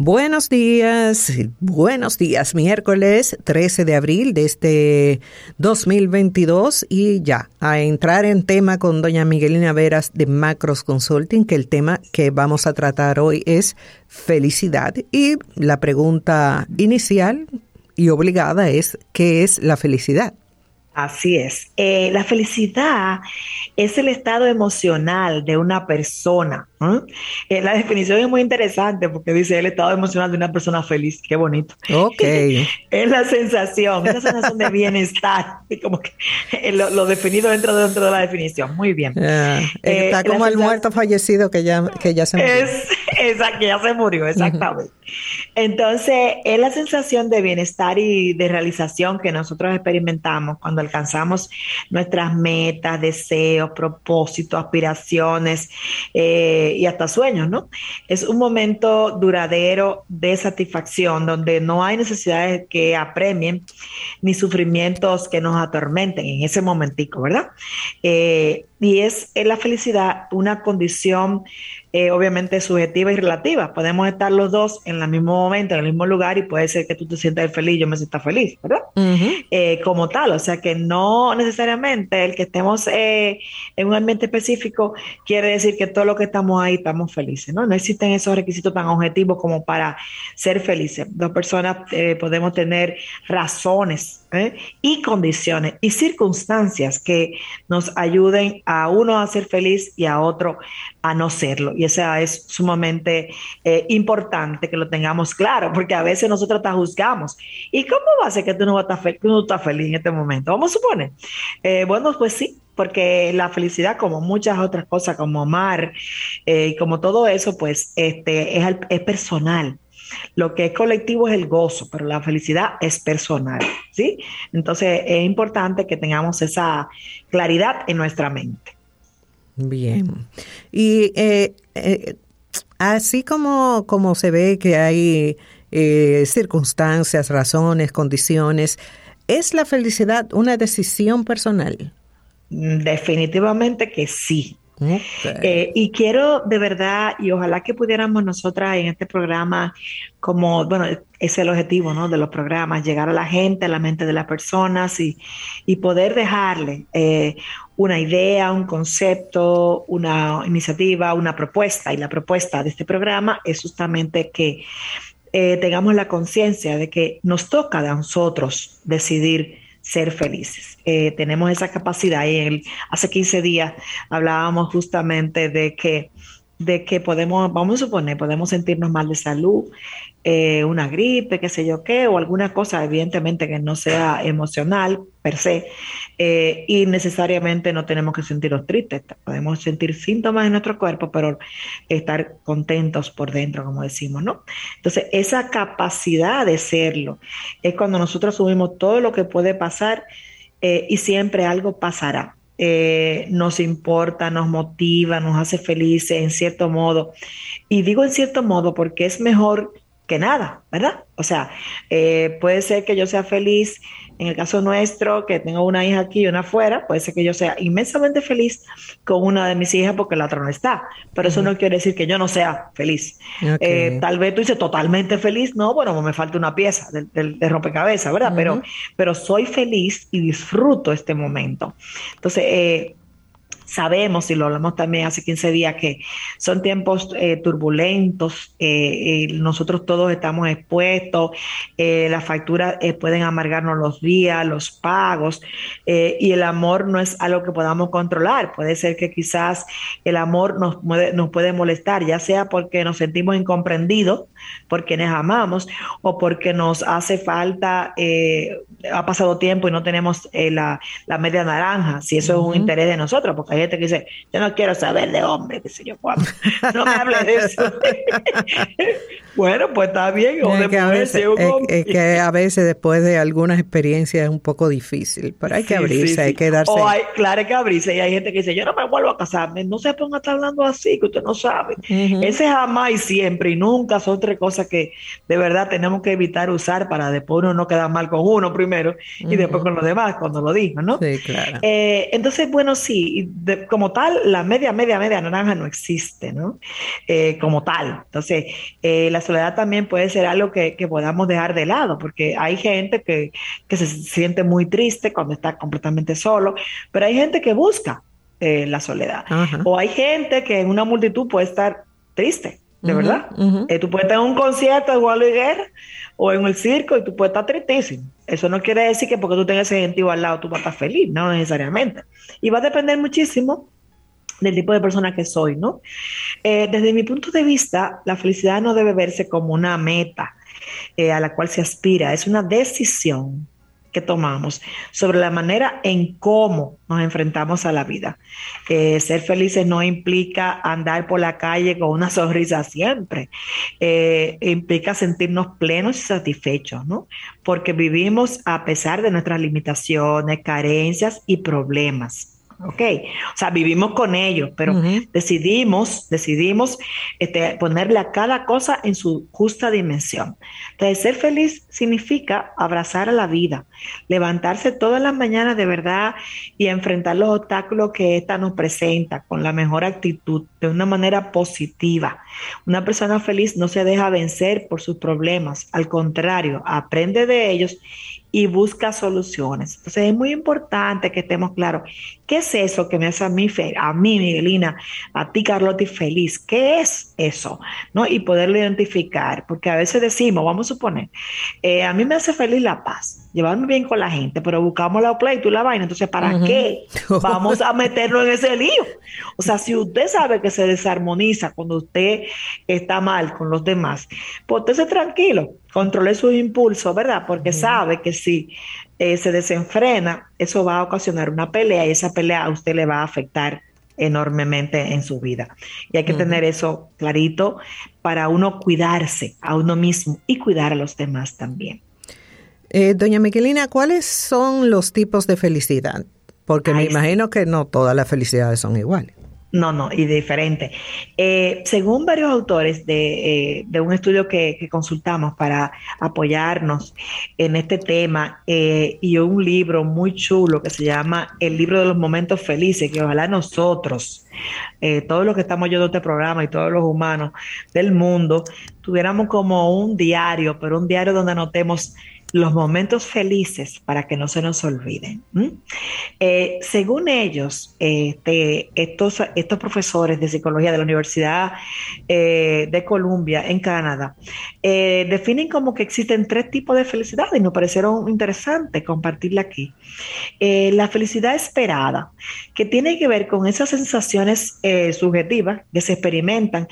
buenos días, miércoles 13 de abril de este 2022 y ya, a entrar en tema con doña Miguelina Veras de Macros Consulting, que el tema que vamos a tratar hoy es felicidad y la pregunta inicial y obligada es, ¿qué es la felicidad? Así es. La felicidad es el estado emocional de una persona. La definición es muy interesante porque dice el estado emocional de una persona feliz. Qué bonito. Ok. Es la sensación de bienestar. Y como que lo definido dentro de la definición. Muy bien. Está como el muerto fallecido que ya se murió. Que ya se murió, exactamente. Entonces, es la sensación de bienestar y de realización que nosotros experimentamos cuando alcanzamos nuestras metas, deseos, propósitos, aspiraciones y hasta sueños, ¿no? Es un momento duradero de satisfacción donde no hay necesidades que apremien ni sufrimientos que nos atormenten en ese momentico, ¿verdad? Y es la felicidad una condición obviamente subjetiva y relativa. Podemos estar los dos en el mismo momento, en el mismo lugar, y puede ser que tú te sientas feliz y yo me sienta feliz, ¿verdad? Como tal, o sea que no necesariamente el que estemos en un ambiente específico quiere decir que todo lo que estamos ahí estamos felices, ¿no? No existen esos requisitos tan objetivos como para ser felices. Dos personas podemos tener razones y condiciones y circunstancias que nos ayuden a uno a ser feliz y a otro a no serlo. Y eso es sumamente importante que lo tengamos claro, porque a veces nosotros hasta juzgamos. ¿Y cómo va a ser que tú no estás feliz en este momento? Vamos a suponer. Bueno, pues sí, porque la felicidad, como muchas otras cosas, como amar, como todo eso, pues es personal. Lo que es colectivo es el gozo, pero la felicidad es personal, ¿sí? Entonces es importante que tengamos esa claridad en nuestra mente. Bien. Y así como se ve que hay circunstancias, razones, condiciones, ¿es la felicidad una decisión personal? Definitivamente que sí. Okay. Y quiero de verdad, y ojalá que pudiéramos nosotras en este programa, como, bueno, es el objetivo, ¿no?, de los programas, llegar a la gente, a la mente de las personas y poder dejarle una idea, un concepto, una iniciativa, una propuesta. Y la propuesta de este programa es justamente que tengamos la conciencia de que nos toca a nosotros decidir ser felices. Tenemos esa capacidad y hace 15 días hablábamos justamente de que podemos, vamos a suponer, podemos sentirnos mal de salud, una gripe, qué sé yo qué, o alguna cosa evidentemente que no sea emocional per se, y necesariamente no tenemos que sentirnos tristes, podemos sentir síntomas en nuestro cuerpo, pero estar contentos por dentro, como decimos, ¿no? Entonces, esa capacidad de serlo es cuando nosotros asumimos todo lo que puede pasar y siempre algo pasará. Nos importa, nos motiva, nos hace felices en cierto modo. Y digo en cierto modo porque es mejor que nada, ¿verdad? O sea, puede ser que yo sea feliz, en el caso nuestro, que tengo una hija aquí y una afuera, puede ser que yo sea inmensamente feliz con una de mis hijas porque la otra no está, pero eso no quiere decir que yo no sea feliz. Okay. Tal vez tú dices totalmente feliz, no, bueno, me falta una pieza de rompecabezas, ¿verdad? Pero soy feliz y disfruto este momento. Entonces, sabemos, y lo hablamos también hace 15 días, que son tiempos turbulentos, nosotros todos estamos expuestos, las facturas pueden amargarnos los días, los pagos, y el amor no es algo que podamos controlar. Puede ser que quizás el amor nos puede molestar, ya sea porque nos sentimos incomprendidos por quienes amamos o porque nos hace falta, ha pasado tiempo y no tenemos la media naranja, si eso es un interés de nosotros, porque hay gente que dice, yo no quiero saber de hombre, qué sé yo cuándo, no me hable de eso. Bueno, pues está bien, o de mujer, si es un hombre. Es que a veces después de algunas experiencias es un poco difícil, pero hay que abrirse, hay que darse. Claro, hay que abrirse, y hay gente que dice, yo no me vuelvo a casarme, no se ponga a estar hablando así, que usted no sabe. Ese jamás y siempre y nunca son tres cosas que de verdad tenemos que evitar usar para después uno no quedar mal con uno primero y después con los demás cuando lo dijo, ¿no? Sí, claro. Entonces, bueno, sí, como tal, la media naranja no existe, ¿no? Como tal. Entonces, la la soledad también puede ser algo que podamos dejar de lado, porque hay gente que se siente muy triste cuando está completamente solo, pero hay gente que busca la soledad. Ajá. O hay gente que en una multitud puede estar triste, de Ujú, verdad. ujú. Tú puedes estar en un concierto de Juan Luis Guerra o en el circo y tú puedes estar tristísimo. Eso no quiere decir que porque tú tengas ese gentío al lado tú vas a estar feliz, no necesariamente. Y va a depender muchísimo del tipo de persona que soy, ¿no? Desde mi punto de vista, la felicidad no debe verse como una meta a la cual se aspira, es una decisión que tomamos sobre la manera en cómo nos enfrentamos a la vida. Ser felices no implica andar por la calle con una sonrisa siempre, implica sentirnos plenos y satisfechos, ¿no? Porque vivimos a pesar de nuestras limitaciones, carencias y problemas. Ok, o sea, vivimos con ellos, pero Ujú. decidimos ponerle a cada cosa en su justa dimensión. Entonces, ser feliz significa abrazar a la vida, levantarse todas las mañanas de verdad y enfrentar los obstáculos que ésta nos presenta con la mejor actitud, de una manera positiva. Una persona feliz no se deja vencer por sus problemas, al contrario, aprende de ellos y busca soluciones. Entonces es muy importante que estemos claros, ¿qué es eso que me hace a mí, Miguelina, a ti, Carlota, feliz? ¿Qué es eso? ¿No? Y poderlo identificar, porque a veces decimos, vamos a suponer, a mí me hace feliz la paz, llevarme bien con la gente, pero buscamos la pleito y la vaina, entonces ¿para Ujú. qué vamos a meternos en ese lío? O sea, si usted sabe que se desarmoniza cuando usted está mal con los demás, pues usted se tranquilo, controle sus impulsos, ¿verdad? Porque Ujú. sabe que si se desenfrena, eso va a ocasionar una pelea y esa pelea a usted le va a afectar enormemente en su vida. Y hay que Ujú. tener eso clarito para uno cuidarse a uno mismo y cuidar a los demás también. Doña Miguelina, ¿cuáles son los tipos de felicidad? Porque me Ay, sí. imagino que no todas las felicidades son iguales. No, no, y diferente. Según varios autores de un estudio que consultamos para apoyarnos en este tema, y un libro muy chulo que se llama El libro de los momentos felices, que ojalá nosotros, todos los que estamos oyendo este programa y todos los humanos del mundo, tuviéramos como un diario, pero un diario donde anotemos los momentos felices para que no se nos olviden. ¿M? Según ellos, estos profesores de psicología de la Universidad de Columbia en Canadá definen como que existen tres tipos de felicidad y nos parecieron interesantes compartirla aquí. La felicidad esperada, que tiene que ver con esas sensaciones subjetivas que se experimentan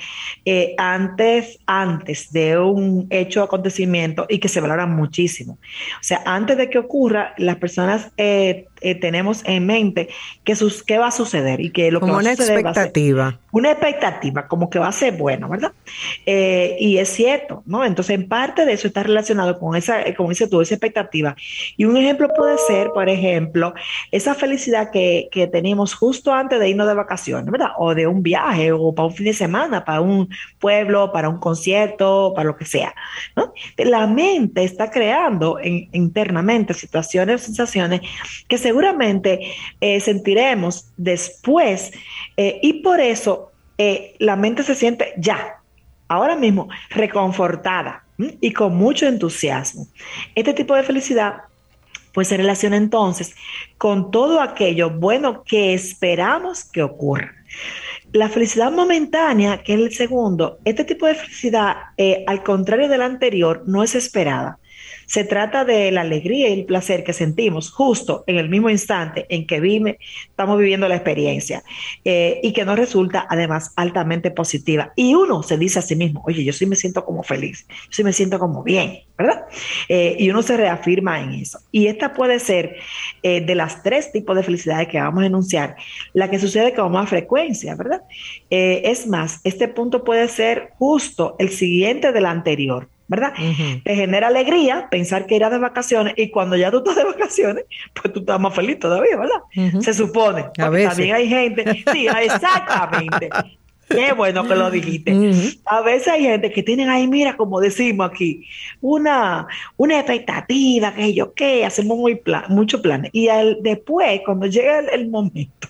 antes de un hecho o acontecimiento y que se valoran muchísimo. O sea, antes de que ocurra, las personas tenemos en mente qué va a suceder y que lo que Como va a una suceder va a ser expectativa. una expectativa, como que va a ser bueno, ¿verdad? Y es cierto, ¿no? Entonces, en parte de eso está relacionado con como dice tú, esa expectativa. Y un ejemplo puede ser, por ejemplo, esa felicidad que tenemos justo antes de irnos de vacaciones, ¿verdad? O de un viaje, o para un fin de semana, para un pueblo, para un concierto, para lo que sea, ¿no? La mente está creando internamente situaciones o sensaciones que seguramente sentiremos después, y por eso la mente se siente ya, ahora mismo, reconfortada, ¿m? Y con mucho entusiasmo. Este tipo de felicidad pues se relaciona entonces con todo aquello bueno que esperamos que ocurra. La felicidad momentánea, que es el segundo, este tipo de felicidad, al contrario de la anterior, no es esperada. Se trata de la alegría y el placer que sentimos justo en el mismo instante en que estamos viviendo la experiencia, y que nos resulta además altamente positiva. Y uno se dice a sí mismo, oye, yo sí me siento como feliz, yo sí me siento como bien, ¿verdad? Y uno se reafirma en eso. Y esta puede ser, de las tres tipos de felicidades que vamos a enunciar, la que sucede con más frecuencia, ¿verdad? Es más, este punto puede ser justo el siguiente del anterior, ¿verdad? Ujú. Te genera alegría pensar que irás de vacaciones y cuando ya tú estás de vacaciones, pues tú estás más feliz todavía, ¿verdad? Ujú. Se supone, A porque veces. también hay gente, sí, exactamente. Qué bueno que lo dijiste. Ujú. A veces hay gente que tienen ahí, mira, como decimos aquí, una expectativa, que yo qué, hacemos muchos planes. Y después, cuando llega el momento,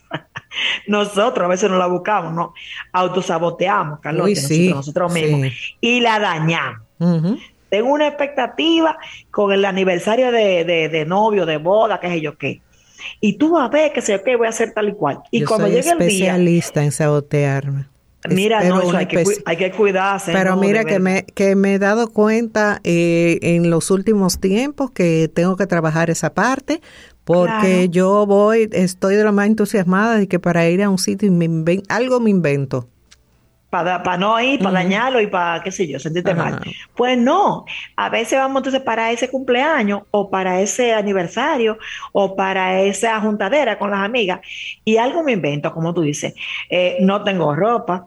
Nosotros a veces no la buscamos, ¿no? Autosaboteamos, Uy, Carlota, sí, nosotros mismos, sí. y la dañamos. Ujú. Tengo una expectativa con el aniversario de novio, de boda, qué sé yo qué. Y tú vas a ver que sé yo qué, voy a hacer tal y cual. Y Yo cuando soy llegue el día, especialista en sabotearme. mira, no, Pero eso una hay que cuidarse, Pero no, de mira verdad. que me he dado cuenta en los últimos tiempos que tengo que trabajar esa parte porque Claro. estoy de lo más entusiasmada de que para ir a un sitio y algo me invento. Para no ir, para Ujú. dañarlo y para, qué sé yo, sentirte mal. Ajá. Pues no, a veces vamos entonces para ese cumpleaños o para ese aniversario o para esa juntadera con las amigas y algo me invento, como tú dices. No tengo ropa,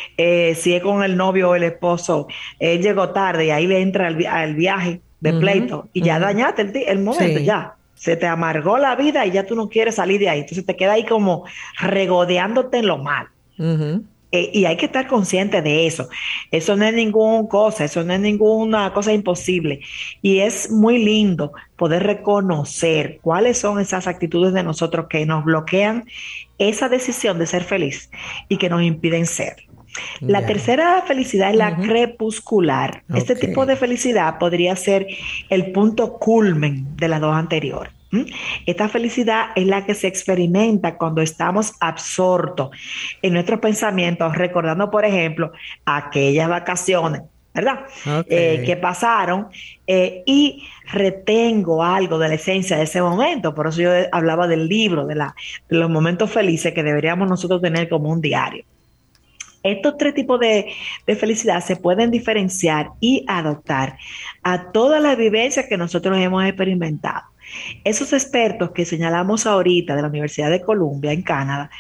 si es con el novio o el esposo, él llegó tarde y ahí le entra al viaje de Ujú, pleito y ya ujú. dañaste el momento, Sí. ya. Se te amargó la vida y ya tú no quieres salir de ahí. Entonces te queda ahí como regodeándote en lo mal. Ujú. Y hay que estar consciente de eso. Eso no es ninguna cosa, eso no es ninguna cosa imposible. Y es muy lindo poder reconocer cuáles son esas actitudes de nosotros que nos bloquean esa decisión de ser feliz y que nos impiden ser. La Ya. tercera felicidad es la Ujú. crepuscular. Este Ok. tipo de felicidad podría ser el punto culmen de las dos anteriores. ¿Mm? Esta felicidad es la que se experimenta cuando estamos absortos en nuestros pensamientos, recordando, por ejemplo, aquellas vacaciones, ¿verdad? Ok. Que pasaron y retengo algo de la esencia de ese momento. Por eso yo hablaba del libro, de los momentos felices que deberíamos nosotros tener como un diario. Estos tres tipos de felicidad se pueden diferenciar y adoptar a todas las vivencias que nosotros hemos experimentado. Esos expertos que señalamos ahorita de la Universidad de Columbia en Canadá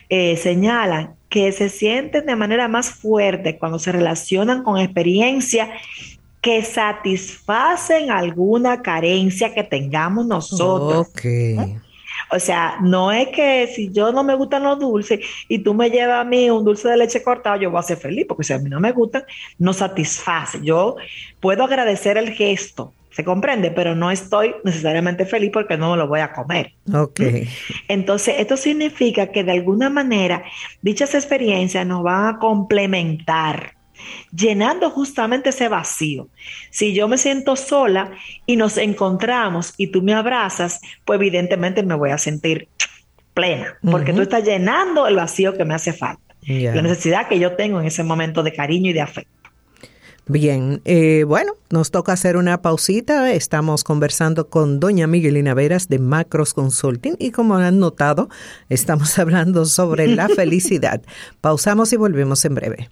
señalan que se sienten de manera más fuerte cuando se relacionan con experiencias que satisfacen alguna carencia que tengamos nosotros. Ok. O sea, no es que si yo no me gustan los dulces y tú me llevas a mí un dulce de leche cortado, yo voy a ser feliz, porque si a mí no me gustan, no satisface. Yo puedo agradecer el gesto, se comprende, pero no estoy necesariamente feliz porque no me lo voy a comer. Ok. ¿Mm? Entonces, esto significa que de alguna manera dichas experiencias nos van a complementar llenando justamente ese vacío. Si yo me siento sola y nos encontramos y tú me abrazas, pues evidentemente me voy a sentir plena, porque tú Ujú. estás llenando el vacío que me hace falta, la Ya. necesidad que yo tengo en ese momento de cariño y de afecto. Bien, bueno, nos toca hacer una pausita. Estamos conversando con doña Miguelina Veras de Macros Consulting y como han notado, estamos hablando sobre la felicidad. Pausamos y volvemos en breve.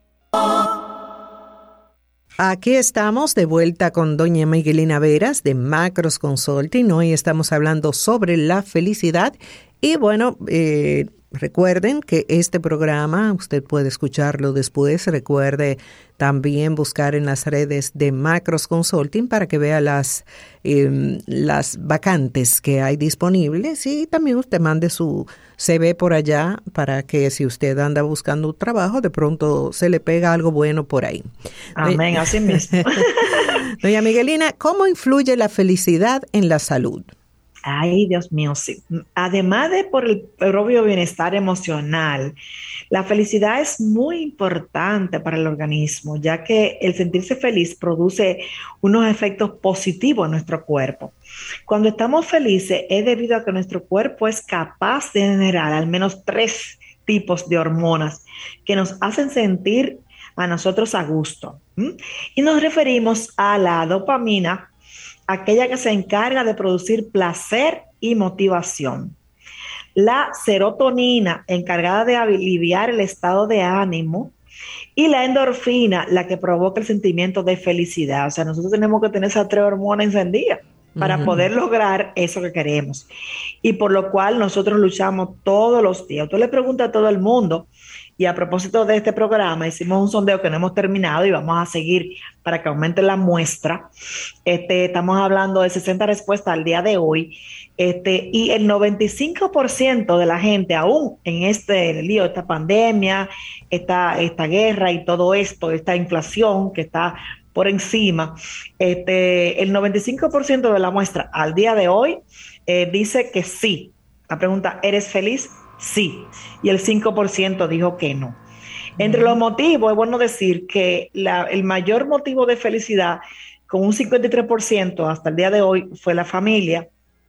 Aquí estamos de vuelta con doña Miguelina Veras de Macros Consulting. Hoy estamos hablando sobre la felicidad y bueno, recuerden que este programa usted puede escucharlo después. Recuerde también buscar en las redes de Macros Consulting para que vea las vacantes que hay disponibles y también usted mande su CV por allá para que si usted anda buscando un trabajo, de pronto se le pega algo bueno por ahí. Amén, así mismo. Doña Miguelina, ¿cómo influye la felicidad en la salud? Ay, Dios mío, sí. Además de por el propio bienestar emocional, la felicidad es muy importante para el organismo, ya que el sentirse feliz produce unos efectos positivos en nuestro cuerpo. Cuando estamos felices es debido a que nuestro cuerpo es capaz de generar al menos tres tipos de hormonas que nos hacen sentir a nosotros a gusto. ¿M? Y nos referimos a la dopamina, aquella que se encarga de producir placer y motivación. La serotonina, encargada de aliviar el estado de ánimo, y la endorfina, la que provoca el sentimiento de felicidad. O sea, nosotros tenemos que tener esas tres hormonas encendidas para Ujú. poder lograr eso que queremos. Y por lo cual nosotros luchamos todos los días. Usted le pregunta a todo el mundo, y a propósito de este programa, hicimos un sondeo que no hemos terminado y vamos a seguir para que aumente la muestra. Estamos hablando de 60 respuestas al día de hoy. Y el 95% de la gente, aún en este lío, esta pandemia, esta guerra y todo esto, esta inflación que está por encima, el 95% de la muestra al día de hoy dice que sí. La pregunta, ¿eres feliz? sí, y el 5% dijo que no. Entre los motivos, es bueno decir que el mayor motivo de felicidad, con un 53% hasta el día de hoy, fue la familia.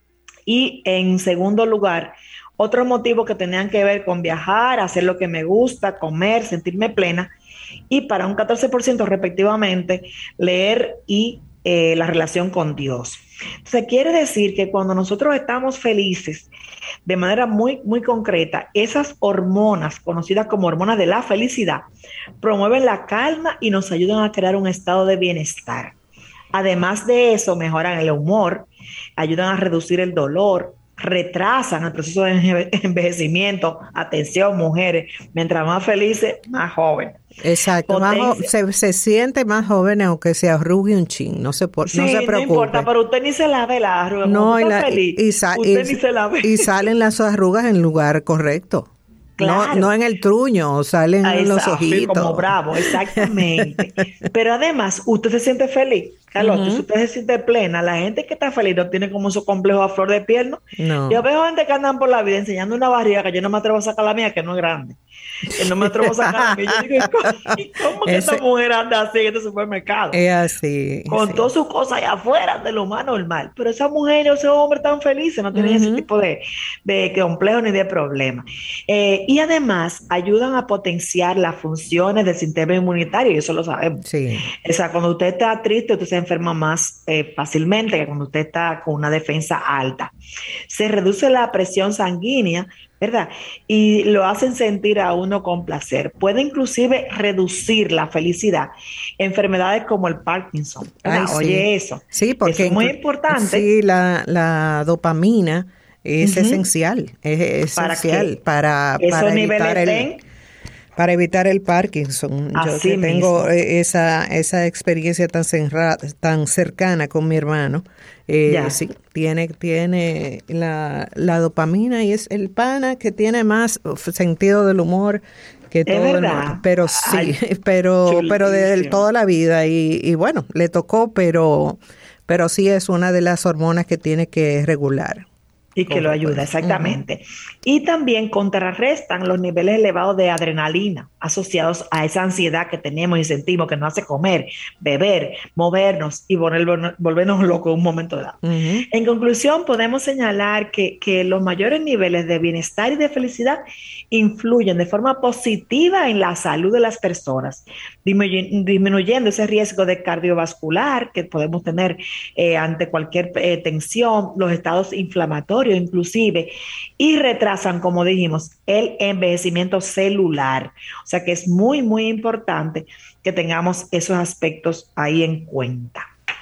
Y en segundo lugar, otros motivos que tenían que ver con viajar, hacer lo que me gusta, comer, sentirme plena. Y para un 14% respectivamente, leer y la relación con Dios. Entonces, quiere decir que cuando nosotros estamos felices, de manera muy, muy concreta, esas hormonas, conocidas como hormonas de la felicidad, promueven la calma y nos ayudan a crear un estado de bienestar. Además de eso, mejoran el humor, ayudan a reducir el dolor, retrasan el proceso de envejecimiento. Atención, mujeres, mientras más felices, más jóvenes. Exacto, se siente más joven aunque se arrugue un chin, no se preocupe. No importa, pero usted ni se la ve la arruga. No, feliz, usted ni se la ve. Y salen las arrugas en el lugar correcto. Claro. No en el truño, salen en los ojitos. Como bravo, exactamente. Pero además, usted se siente feliz. Carlos, usted se siente plena. La gente que está feliz no tiene como su complejo a flor de piel, ¿no? No. Yo veo gente que andan por la vida enseñando una barriga que yo no me atrevo a sacar la mía, que no es grande. Que no me atrevo a sacar la mía. Yo digo, ¿cómo que esta mujer anda así en este supermercado? Es así. Con todas sus cosas allá afuera de lo más normal. Pero esa mujer o ese hombre tan felices no tienen ese tipo de complejo ni de problema. Y además ayudan a potenciar las funciones del sistema inmunitario, y eso lo sabemos. Sí. O sea, cuando usted está triste, usted se enferma más fácilmente que cuando usted está con una defensa alta. Se reduce la presión sanguínea, ¿verdad? Y lo hacen sentir a uno con placer. Puede inclusive reducir la felicidad. Enfermedades como el Parkinson. Ay, sí. Oye, eso. Sí, porque eso es muy importante. Sí, la dopamina es esencial. Es esencial para evitar el Parkinson. Yo que tengo esa experiencia tan cercana con mi hermano. Sí, tiene la dopamina y es el pana que tiene más sentido del humor que todo el mundo. Pero sí, pero de toda la vida y bueno, le tocó, pero sí es una de las hormonas que tiene que regular. Y que lo ayuda, exactamente. Y también contrarrestan los niveles elevados de adrenalina asociados a esa ansiedad que tenemos y sentimos que nos hace comer, beber, movernos y volvernos locos en un momento dado. En conclusión, podemos señalar que los mayores niveles de bienestar y de felicidad influyen de forma positiva en la salud de las personas, disminuyendo ese riesgo de cardiovascular que podemos tener ante cualquier tensión, los estados inflamatorios inclusive, y retrasan, como dijimos, el envejecimiento celular. O sea que es muy, muy importante que tengamos esos aspectos ahí en cuenta.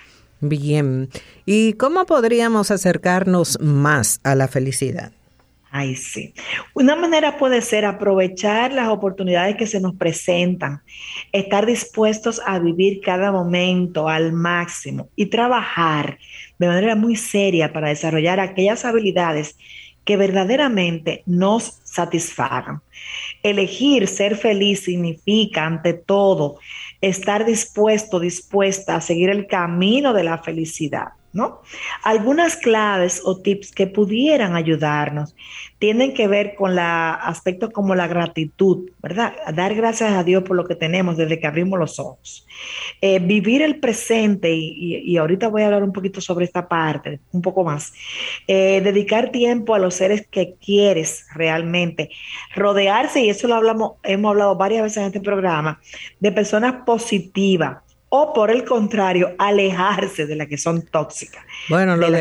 Bien. ¿Y cómo podríamos acercarnos más a la felicidad? Ay, sí. Una manera puede ser aprovechar las oportunidades que se nos presentan, estar dispuestos a vivir cada momento al máximo y trabajar de manera muy seria para desarrollar aquellas habilidades que verdaderamente nos satisfagan. Elegir ser feliz significa, ante todo, estar dispuesta a seguir el camino de la felicidad, ¿no? Algunas claves o tips que pudieran ayudarnos tienen que ver con aspectos como la gratitud, ¿verdad? Dar gracias a Dios por lo que tenemos desde que abrimos los ojos. Vivir el presente, y ahorita voy a hablar un poquito sobre esta parte, un poco más. Dedicar tiempo a los seres que quieres realmente. Rodearse, y eso hemos hablado varias veces en este programa, de personas positivas. O por el contrario, alejarse de las que son tóxicas. Bueno, lo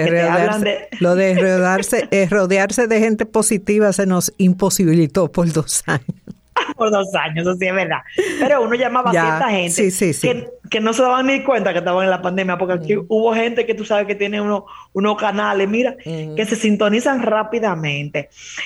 de rodearse de gente positiva se nos imposibilitó por 2 años. Por 2 años, eso sí es verdad. Pero uno llamaba a cierta gente que no se daban ni cuenta que estaban en la pandemia, porque aquí hubo gente que tú sabes que tiene unos canales, mira, que se sintonizan rápidamente.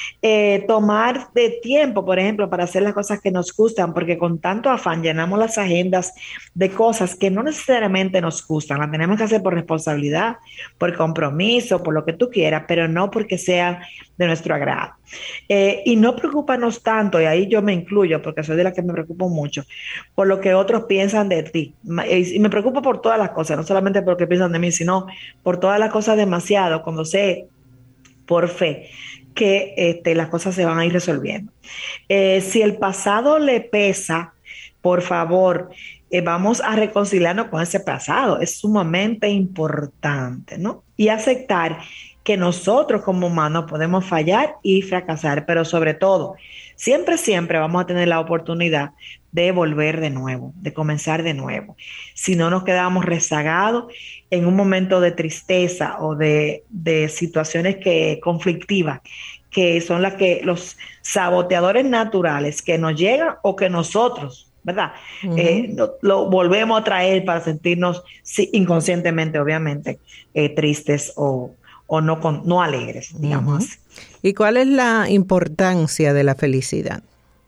Tomar de tiempo, por ejemplo, para hacer las cosas que nos gustan, porque con tanto afán llenamos las agendas de cosas que no necesariamente nos gustan. Las tenemos que hacer por responsabilidad, por compromiso, por lo que tú quieras, pero no porque sea de nuestro agrado. Y no preocuparnos tanto, y ahí yo me incluyo, porque soy de las que me preocupo mucho, por lo que otros piensan de ti. Y me preocupo por todas las cosas, no solamente por lo que piensan de mí, sino por todas las cosas demasiado, cuando sé por fe que las cosas se van a ir resolviendo. Si el pasado le pesa, por favor, vamos a reconciliarnos con ese pasado. Es sumamente importante, ¿no? Y aceptar que nosotros como humanos podemos fallar y fracasar, pero sobre todo, siempre, siempre vamos a tener la oportunidad de volver de nuevo, de comenzar de nuevo. Si no nos quedamos rezagados en un momento de tristeza o de situaciones conflictivas, que son las que los saboteadores naturales que nos llegan o que nosotros, ¿verdad? Lo volvemos a traer para sentirnos sí, inconscientemente, obviamente, tristes o no alegres, digamos así. ¿Y cuál es la importancia de la felicidad?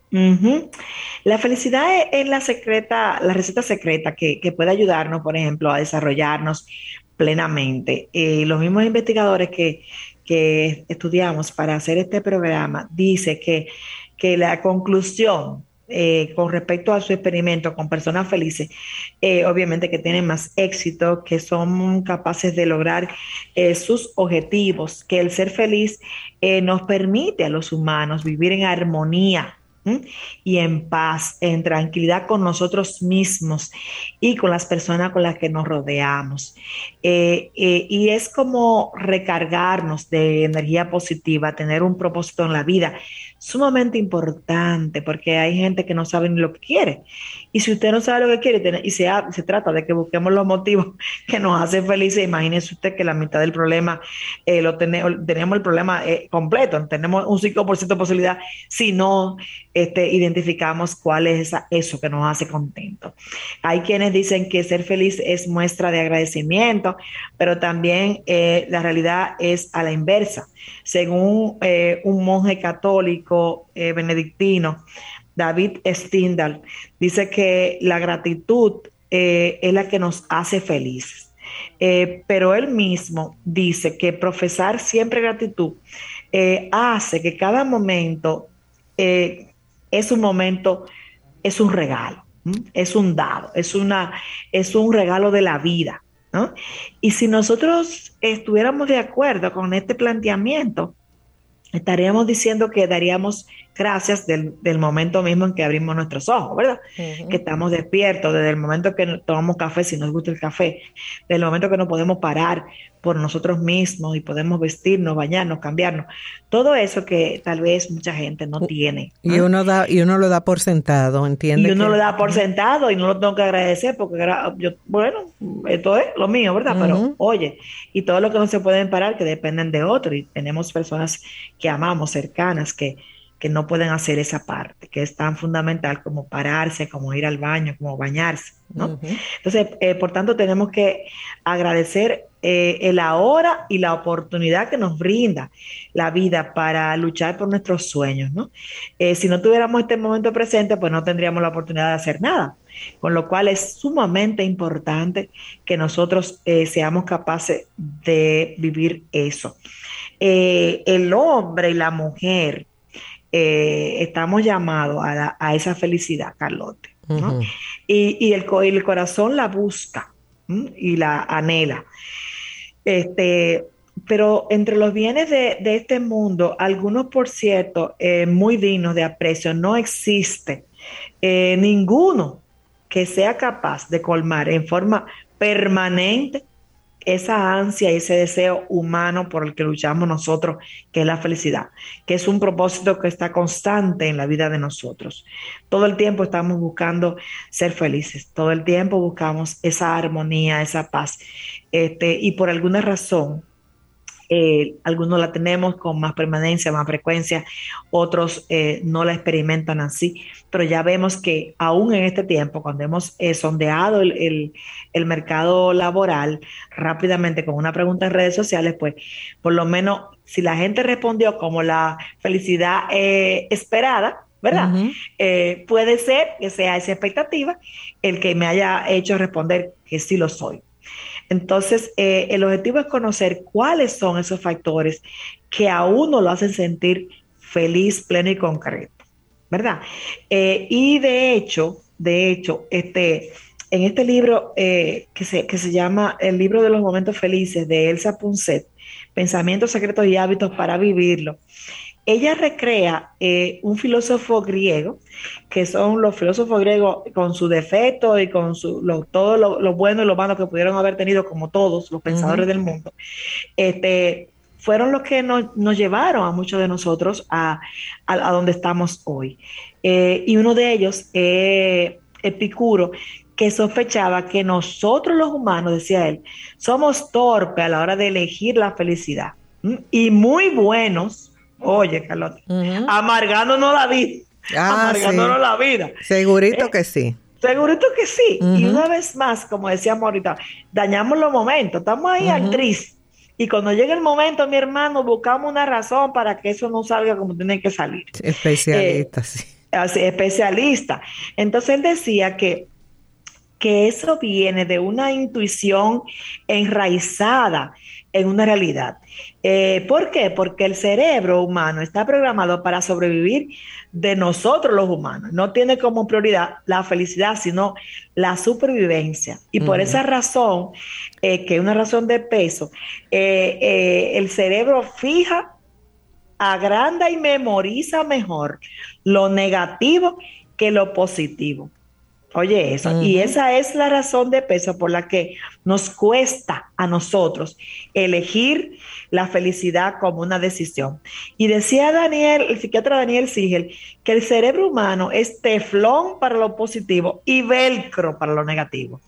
La felicidad es la receta secreta que puede ayudarnos, por ejemplo, a desarrollarnos plenamente. Los mismos investigadores que estudiamos para hacer este programa dice que la conclusión con respecto a su experimento con personas felices, obviamente que tienen más éxito, que son capaces de lograr sus objetivos, que el ser feliz nos permite a los humanos vivir en armonía. Y en paz, en tranquilidad con nosotros mismos y con las personas con las que nos rodeamos. Y es como recargarnos de energía positiva, tener un propósito en la vida, sumamente importante, porque hay gente que no sabe ni lo que quiere. Y si usted no sabe lo que quiere, y se trata de que busquemos los motivos que nos hacen felices, imagínese usted que la mitad del problema tenemos el problema completo, tenemos un 5% de posibilidad si no identificamos cuál es eso que nos hace contentos. Hay quienes dicen que ser feliz es muestra de agradecimiento, pero también la realidad es a la inversa. Según un monje católico benedictino, David Stendhal, dice que la gratitud es la que nos hace felices. Pero él mismo dice que profesar siempre gratitud hace que cada momento es un momento, es un regalo, es un dado, es un regalo de la vida, ¿no? Y si nosotros estuviéramos de acuerdo con este planteamiento, estaríamos diciendo que daríamos gracias del momento mismo en que abrimos nuestros ojos, ¿verdad? Que estamos despiertos, desde el momento que tomamos café, si nos gusta el café, desde el momento que nos podemos parar por nosotros mismos y podemos vestirnos, bañarnos, cambiarnos. Todo eso que tal vez mucha gente no tiene. Y uno lo da por sentado, ¿entiendes? Y uno lo da por sentado y no lo tengo que agradecer porque, bueno, esto es lo mío, ¿verdad? Pero, oye, y todo lo que no se pueden parar que dependen de otro. Y tenemos personas que amamos, cercanas, que no pueden hacer esa parte, que es tan fundamental como pararse, como ir al baño, como bañarse, ¿no? Entonces, por tanto, tenemos que agradecer el ahora y la oportunidad que nos brinda la vida para luchar por nuestros sueños, ¿no? Si no tuviéramos este momento presente, pues no tendríamos la oportunidad de hacer nada, con lo cual es sumamente importante que nosotros seamos capaces de vivir eso. El hombre y la mujer estamos llamados a esa felicidad, Carlote, ¿no? Y el corazón la busca y la anhela. Pero entre los bienes de este mundo, algunos, por cierto, muy dignos de aprecio, no existe ninguno que sea capaz de colmar en forma permanente esa ansia y ese deseo humano por el que luchamos nosotros, que es la felicidad, que es un propósito que está constante en la vida de nosotros. Todo el tiempo estamos buscando ser felices, todo el tiempo buscamos esa armonía, esa paz, y por alguna razón, algunos la tenemos con más permanencia, más frecuencia, otros no la experimentan así, pero ya vemos que aún en este tiempo, cuando hemos sondeado el mercado laboral rápidamente con una pregunta en redes sociales, pues por lo menos si la gente respondió como la felicidad esperada, ¿verdad? Puede ser que sea esa expectativa el que me haya hecho responder que sí lo soy. Entonces, el objetivo es conocer cuáles son esos factores que a uno lo hacen sentir feliz, pleno y concreto, ¿verdad? Y de hecho, en este libro que se llama El libro de los momentos felices de Elsa Punset, Pensamientos secretos y hábitos para vivirlo. Ella recrea un filósofo griego, que son los filósofos griegos con sus defectos y con todo lo bueno y lo malo que pudieron haber tenido, como todos los pensadores del mundo. Fueron los que nos llevaron a muchos de nosotros a donde estamos hoy. Y uno de ellos, Epicuro, que sospechaba que nosotros los humanos, decía él, somos torpes a la hora de elegir la felicidad. Y muy buenos, oye, Carlota, amargándonos la vida. Amargándonos la vida. Segurito que sí. Segurito que sí. Y una vez más, como decíamos ahorita, dañamos los momentos. Estamos ahí al tris. Y cuando llega el momento, mi hermano, buscamos una razón para que eso no salga como tiene que salir. Especialista, sí. Especialista. Entonces él decía que eso viene de una intuición enraizada en una realidad. ¿Por qué? Porque el cerebro humano está programado para sobrevivir de nosotros los humanos. No tiene como prioridad la felicidad, sino la supervivencia. Y por esa razón, que es una razón de peso, el cerebro fija, agranda y memoriza mejor lo negativo que lo positivo. Oye, eso. Y esa es la razón de peso por la que nos cuesta a nosotros elegir la felicidad como una decisión. Y decía el psiquiatra Daniel Siegel, que el cerebro humano es teflón para lo positivo y velcro para lo negativo.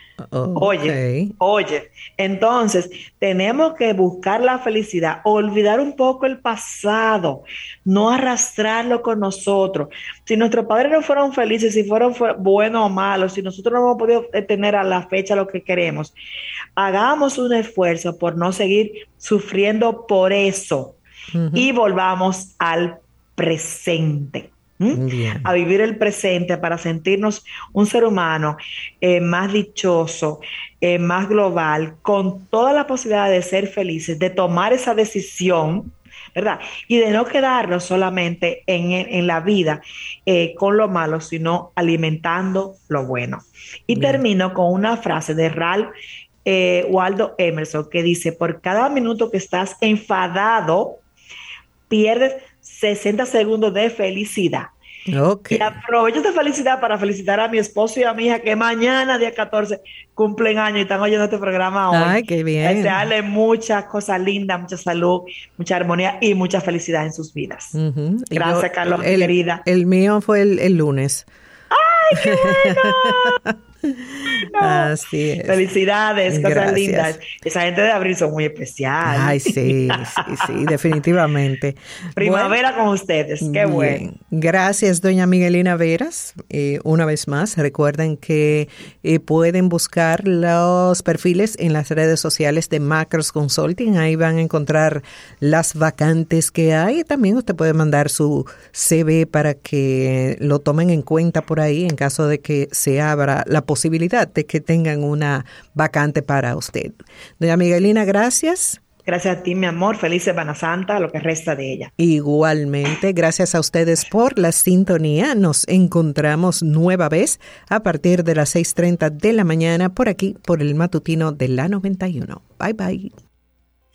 Okay. Oye, entonces tenemos que buscar la felicidad, olvidar un poco el pasado, no arrastrarlo con nosotros. Si nuestros padres no fueron felices, si fueron buenos o malos, si nosotros no hemos podido tener a la fecha lo que queremos, hagamos un esfuerzo por no seguir sufriendo por eso y volvamos al presente. A vivir el presente para sentirnos un ser humano más dichoso, más global, con toda la posibilidad de ser felices, de tomar esa decisión, ¿verdad? Y de no quedarnos solamente en la vida con lo malo, sino alimentando lo bueno. Y termino con una frase de Ralph Waldo Emerson que dice: por cada minuto que estás enfadado, pierdes 60 segundos de felicidad. Okay. Y aprovecho esta felicidad para felicitar a mi esposo y a mi hija, que mañana, día 14, cumplen años y están oyendo este programa hoy. Ay, qué bien. Desearles muchas cosas lindas, mucha salud, mucha armonía y mucha felicidad en sus vidas. Gracias, Carlos, querida. El mío fue el lunes. ¡Ay, qué bueno! Así es. Felicidades, cosas lindas. Esa gente de abril son muy especiales. Ay, sí, definitivamente. Primavera con ustedes, qué bueno. Gracias, doña Miguelina Veras. Una vez más, recuerden que pueden buscar los perfiles en las redes sociales de Macros Consulting. Ahí van a encontrar las vacantes que hay. También usted puede mandar su CV para que lo tomen en cuenta por ahí en caso de que se abra la posibilidad de que tengan una vacante para usted. Doña Miguelina, gracias. Gracias a ti, mi amor. Feliz Semana Santa, lo que resta de ella. Igualmente, gracias a ustedes por la sintonía. Nos encontramos nueva vez a partir de las 6:30 de la mañana por aquí, por el matutino de la 91. Bye, bye.